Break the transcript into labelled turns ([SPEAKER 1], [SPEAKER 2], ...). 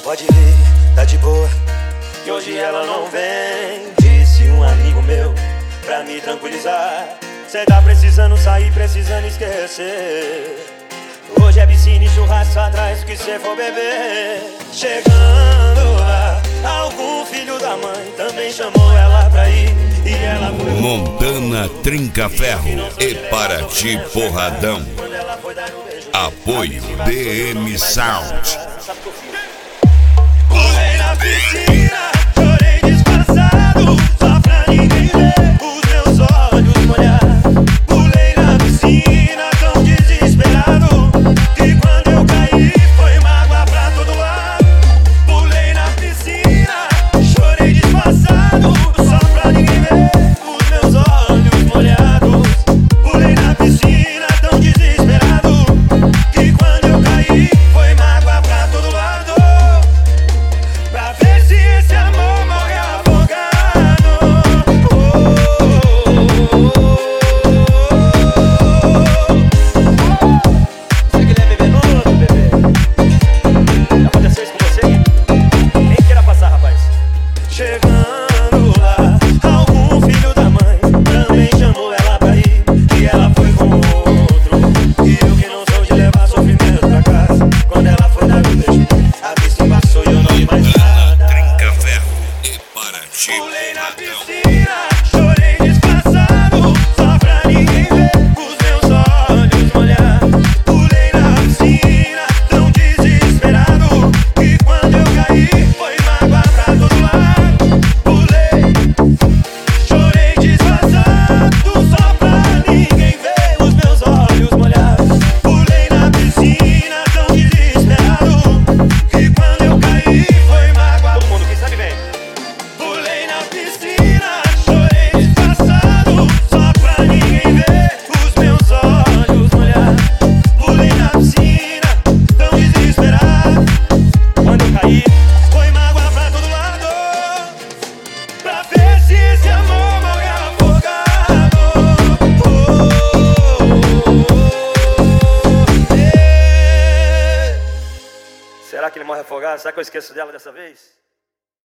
[SPEAKER 1] Pode vir, tá de boa, que hoje ela não vem. Disse um amigo meu, pra me tranquilizar. Cê tá precisando sair, precisando esquecer. Hoje é piscina e churrasco atrás do que cê for beber. Chegando lá, algum filho da mãe também chamou ela pra ir. E ela foi.
[SPEAKER 2] Montana Trinca Ferro e Paraty Porradão. Apoio DM Sound.
[SPEAKER 1] Pulei na piscina, chorei disfarçado, só pra ninguém ver os meus olhos molhar. Pulei na piscina tão desesperado, que quando eu caí foi mágoa pra todo lado. Pulei na piscina, chorei disfarçado, só pra ninguém ver os meus olhos molhados. Pulei na piscina tão desesperado, que quando eu caí foi mágoa pra todo lado. Pra ver se esse amor morre afogado. Você que deve beber novo, bebê. Já aconteceu isso com você? Nem queira passar, rapaz. Chegando lá, algum filho da mãe também chamou ela pra ir. E ela foi com outro. E eu que não sou de levar sofrimento pra casa. Quando ela foi dar um beijo, a vista passou e eu não vi mais nada.
[SPEAKER 2] Trinca Ferro e Paraty
[SPEAKER 1] Pulei na
[SPEAKER 2] Porradão.
[SPEAKER 1] piscina, chorei disfarçado, só pra ninguém ver os meus olhos molhar. Pulei na piscina, tão desesperado, que quando eu caí foi mágoa pra todo lado. Pulei, chorei disfarçado, só pra ninguém ver os meus olhos molhar. Pulei na piscina, tão desesperado, que quando eu caí foi mágoa. Todo mundo, quem sabe vem. Pulei na piscina, chorei disfarçado, só pra ninguém ver os meus olhos molhar. Pulei na piscina, tão desesperado, quando eu caí foi mágoa pra todo lado. Pra ver se esse amor morre afogado. Será que ele morre afogado? Será que eu esqueço dela dessa vez?